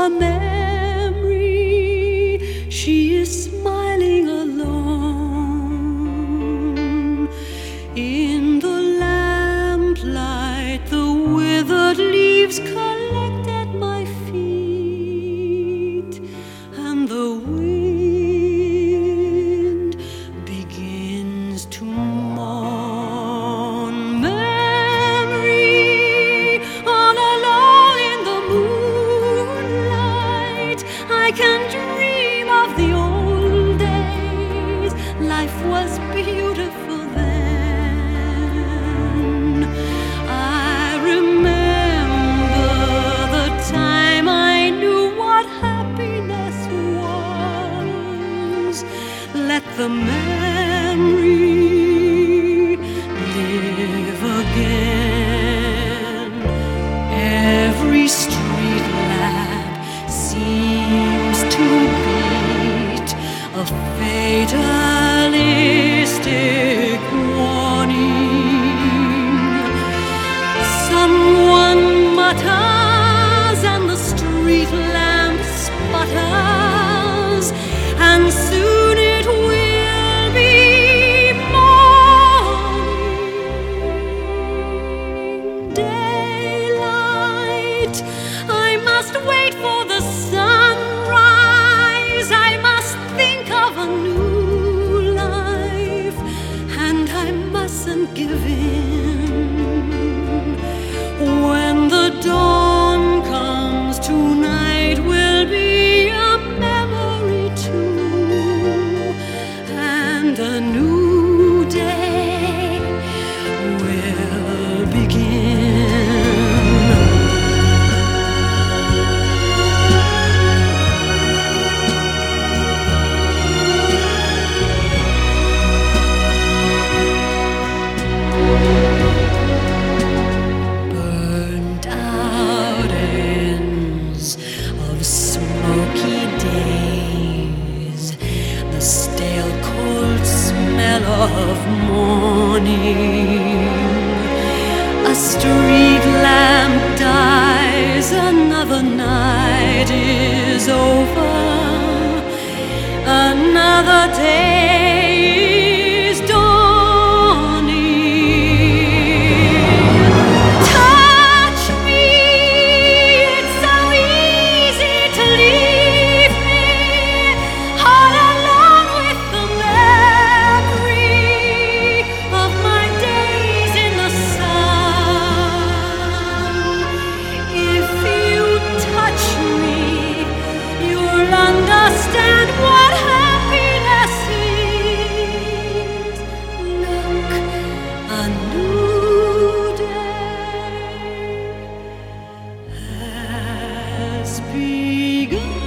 a memory. She is smiling alone. In the lamplight, the withered leaves collect at my feet, and the wind begins to mourn. Memory, all alone in the moonlight, I can dream of the old days. Life was beautiful then. I remember the time I knew what happiness was. Let the memory live again. Every street lamp seems to beat a fatalistic warning. Someone mutters and the street lamp sputters, and soon it will be morning. Daylight, I must wait for the sunrise. I must think of a new life, and I mustn't give in. When the dawn comes, tonight will be a memory too, and a new day will begin. Burnt out ends of smoky days, the stale cold smell of morning. A street lamp dies, another night is over, another day is dawning. Touch me, it's so easy to leave me all alone with the memory of my days in the sun. If you touch me, you'll understand what happiness is. Look, a new day has begun.